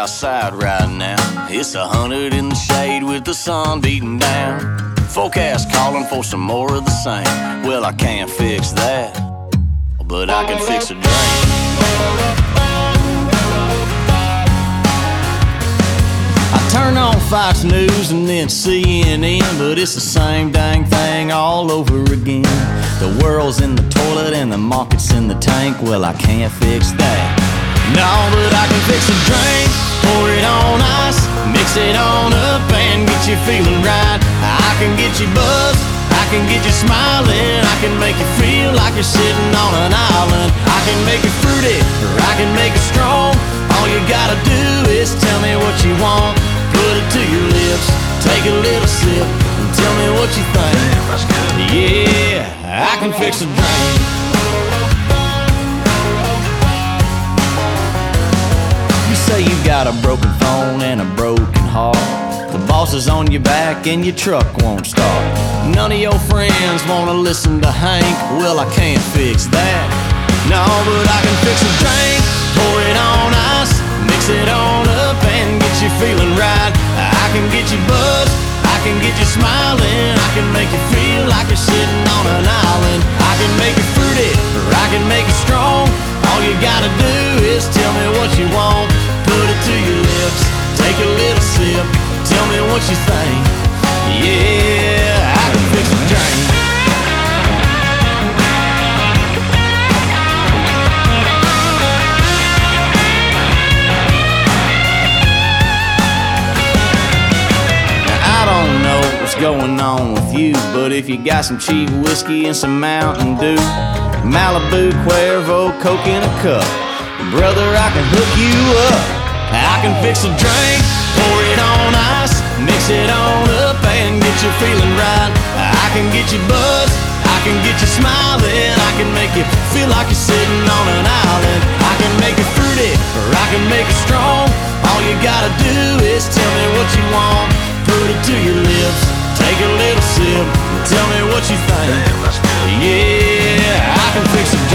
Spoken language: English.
outside right now. It's 100 in the shade with the sun beating down. Forecast calling for some more of the same. Well, I can't fix that, but I can fix a drink. I turn on Fox News and then CNN, but it's the same dang thing all over again. The world's in the toilet and the market's in the tank. Well, I can't fix that. No, but I can fix a drink. Pour it on ice, mix it on up and get you feeling right. I can get you buzzed, I can get you smiling, I can make you feel like you're sitting on an island. I can make it fruity, or I can make it strong. All you gotta do is tell me what you want. Put it to your lips, take a little sip, and tell me what you think. Damn, that's good. Yeah, I can fix a drink. You say you got a broken phone and a broken heart. The boss is on your back and your truck won't start. None of your friends wanna listen to Hank. Well, I can't fix that. No, but I can fix a drink. Pour it on ice, mix it on up and get you feeling right. I can get you buzzed, I can get you smiling, I can make you feel like you're sitting on an island. I can make it fruity, or I can make it strong. All you gotta do is tell me what you want. Put it to your lips, take a little sip, tell me what you think. Yeah, I can fix a drink. I don't know what's going on with you, but if you got some cheap whiskey and some Mountain Dew, Malibu, Cuervo, Coke in a cup, brother, I can hook you up. I can fix a drink, pour it on ice, mix it on up and get you feeling right. I can get you buzzed, I can get you smiling, I can make you feel like you're sitting on an island. I can make it fruity, or I can make it strong. All you gotta do is tell me what you want. Put it to your lips, take a little sip, tell me what you think. Damn, that's good. Yeah, I can fix a